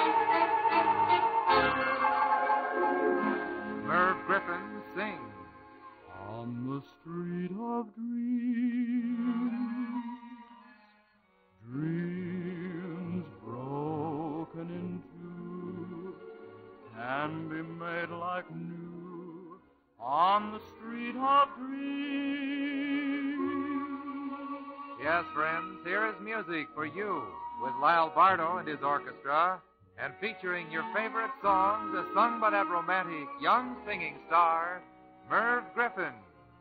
Merv Griffin sings On the Street of Dreams, dreams broken in two can be made like new on the street of dreams. Yes, friends, here is music for you with Lyle Bardo and his orchestra, and featuring your favorite songs as sung by that romantic young singing star, Merv Griffin.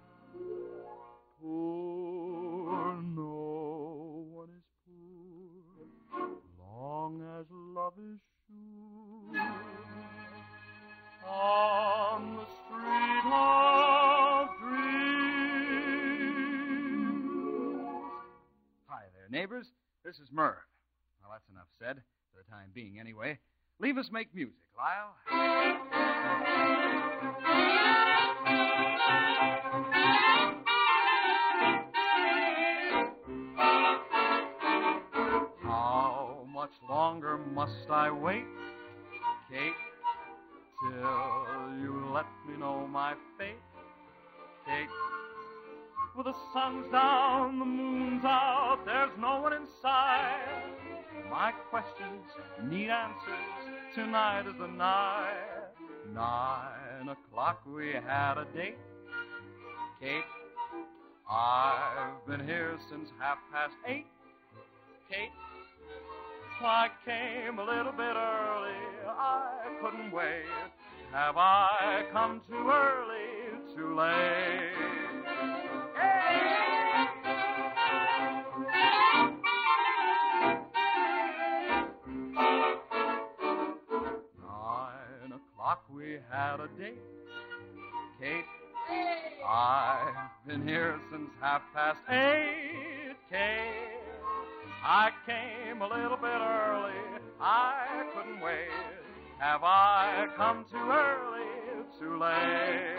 Poor, no one is poor, long as love is sure. On the street of dreams. Hi there, neighbors. This is Merv. Well, that's enough said, for the time being anyway. Leave us make music, Lyle. How much longer must I wait, Kate, till you let me know my fate, Kate? For the sun's down, the moon's out, there's no one inside. My questions need answers, tonight is the night. 9 o'clock, we had a date, Kate. I've been here since 8:30, Kate. I came a little bit early, I couldn't wait. Have I come too early, too late? Hey! 9 o'clock, we had a date, Kate. I've been here since 8:30, Kate. I came a little bit early, I couldn't wait. Have I come too early, too late?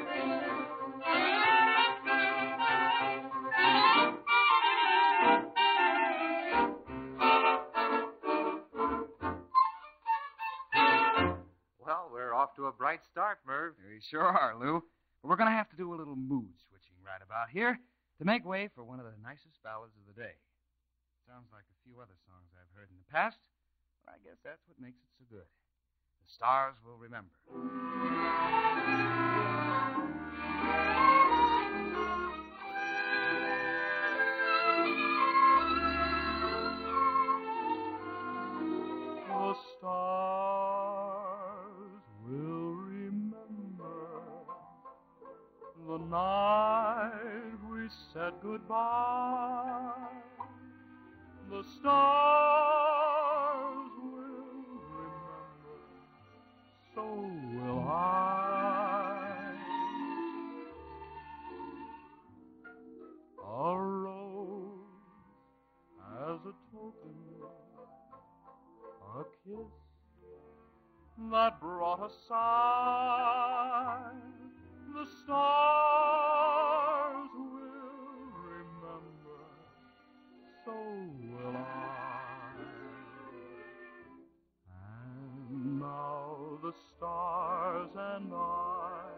Well, we're off to a bright start, Merv. We sure are, Lou. But we're going to have to do a little mood switching right about here to make way for one of the nicest ballads of the day. Sounds like a few other songs I've heard in the past, but I guess that's what makes it so good. The stars will remember. The stars will remember the night we said goodbye. The stars will remember, so will I. A rose as a token, a kiss that brought a sigh. The stars will remember, so will I. And now the stars and I,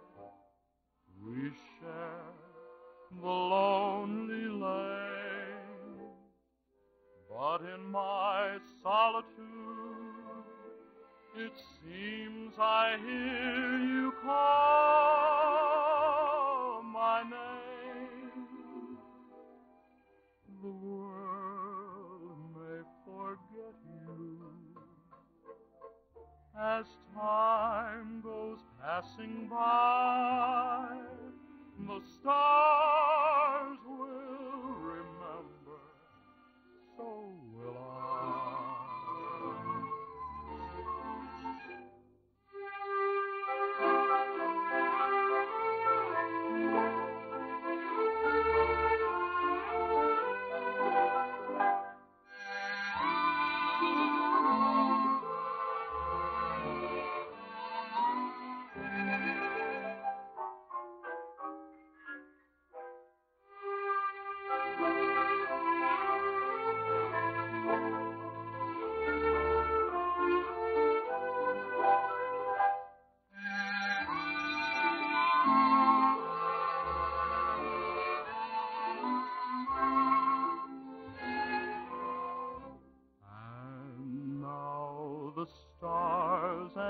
we share the lonely lane. But in my solitude, it seems I hear you call my name. The world may forget you as time goes passing by. The stars will remember, so will I.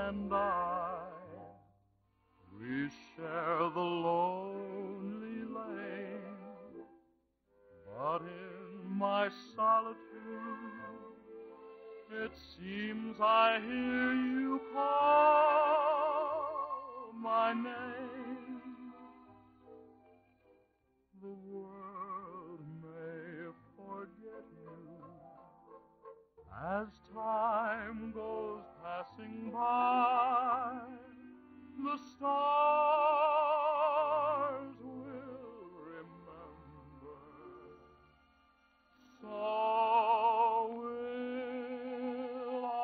and I, we share the lonely lane, but in my solitude, it seems I hear you call my name. The world may forget you as time goes passing by. The stars will remember, so will I.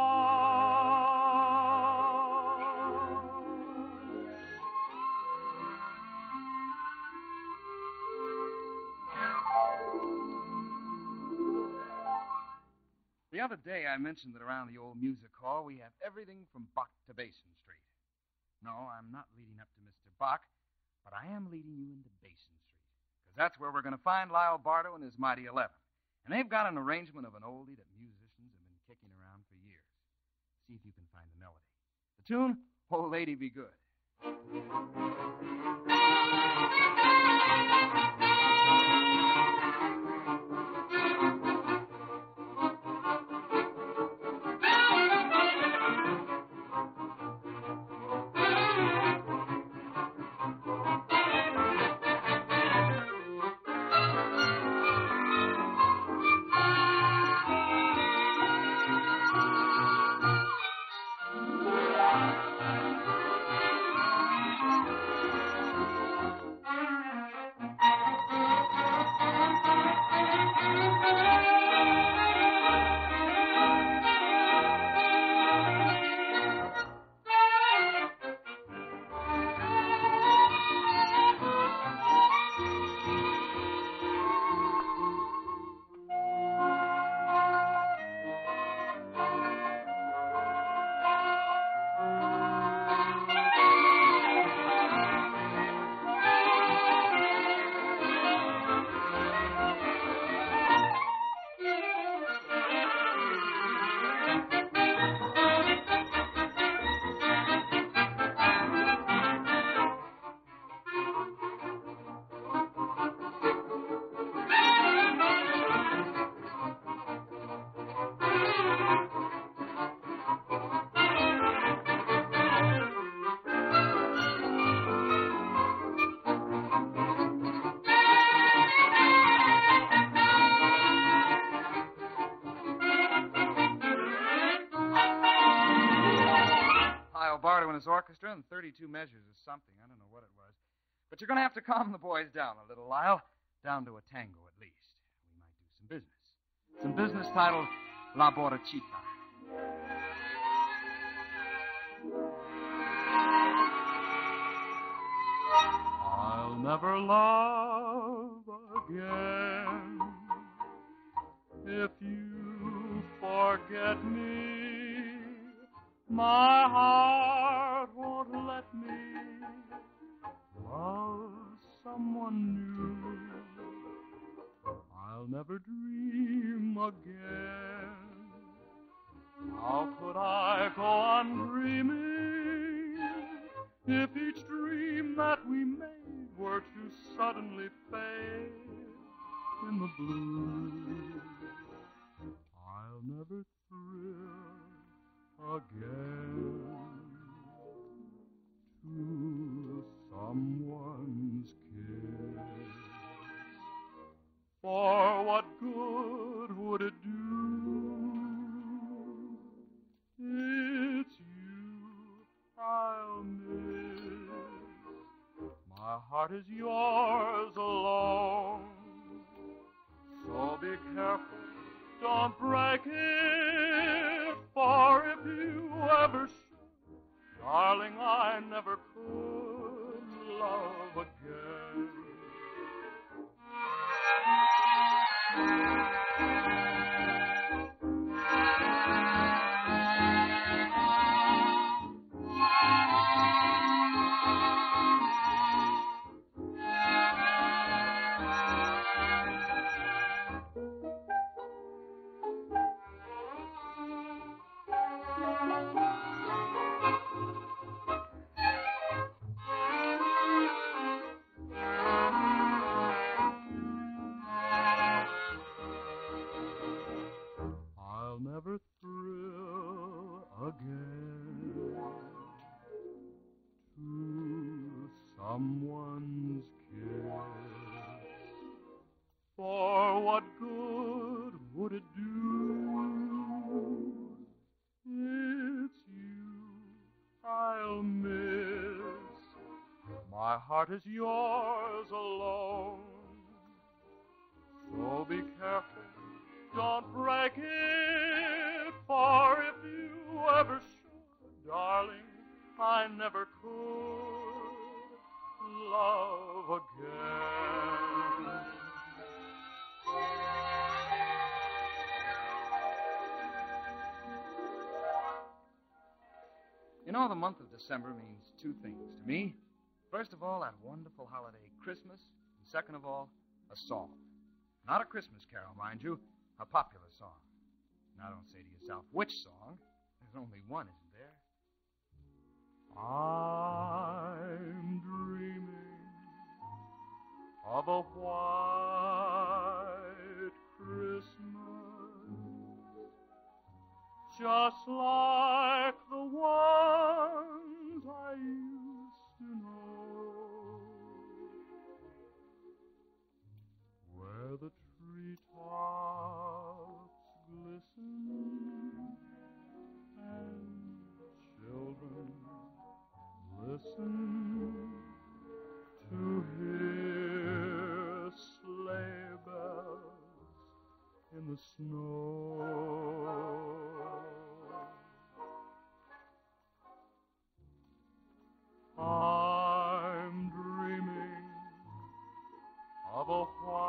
The other day I mentioned that around the old music hall we have everything from Bach to Basin Street. No, I'm not leading up to Mr. Bach, but I am leading you into Basin Street, because that's where we're going to find Lyle Bartow and his Mighty 11. And they've got an arrangement of an oldie that musicians have been kicking around for years. See if you can find the melody. The tune, Oh Lady Be Good. Bartow and his orchestra, and 32 measures is something. I don't know what it was. But you're going to have to calm the boys down a little, Lyle. Down to a tango, at least. We might do some business. Some business titled La Borrachita. I'll never love again if you forget me. My heart won't let me love someone new. I'll never dream again. How could I go on dreaming if each dream that we made were to suddenly fade in the blue? I'll never thrill again to someone's kiss. For what good would it do? It's you I'll miss. My heart is yours alone, so be careful, don't break it. For if you ever should, darling, I never could love again. heart is yours alone. So be careful, don't break it, for if you ever should, darling, I never could love again. You know, the month of December means two things to me. First of all, that wonderful holiday, Christmas. And second of all, a song. Not a Christmas carol, mind you, a popular song. Now, don't say to yourself, which song? There's only one, isn't there? I'm dreaming of a white Christmas, just like the ones I used to know, where the treetops glisten and children listen to hear sleigh bells in the snow. I'm dreaming of a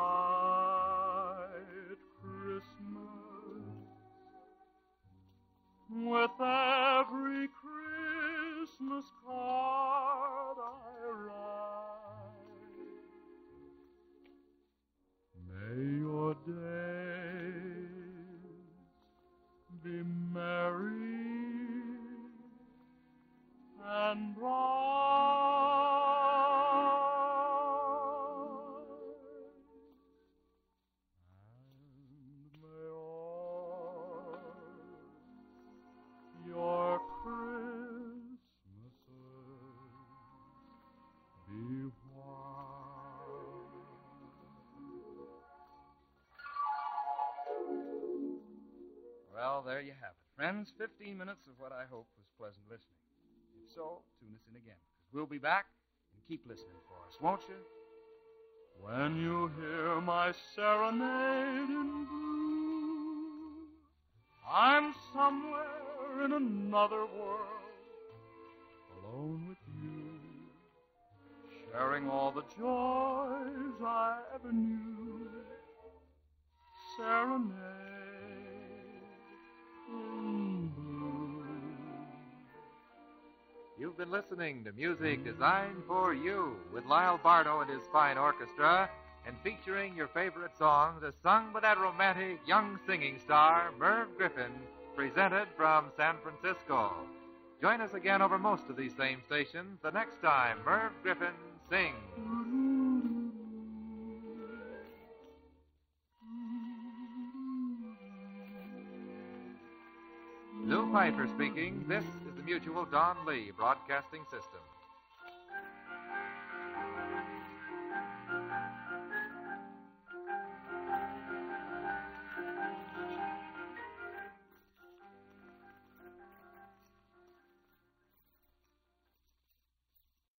white Christmas, with every Christmas card I write. May your days be merry and bright, and may all your Christmases be white. Well, there you have it, friends. 15 minutes of what I hope was pleasant listening. If so, tune us in again, because we'll be back, and keep listening for us, won't you? When you hear my serenade in blue, I'm somewhere in another world, alone with you, sharing all the joys I ever knew. Serenade in blue. You've been listening to Music Designed for You with Lyle Bardo and his fine orchestra, and featuring your favorite songs as sung by that romantic young singing star, Merv Griffin, presented from San Francisco. Join us again over most of these same stations the next time Merv Griffin sings. Lou Piper speaking. This is the Mutual Don Lee Broadcasting System.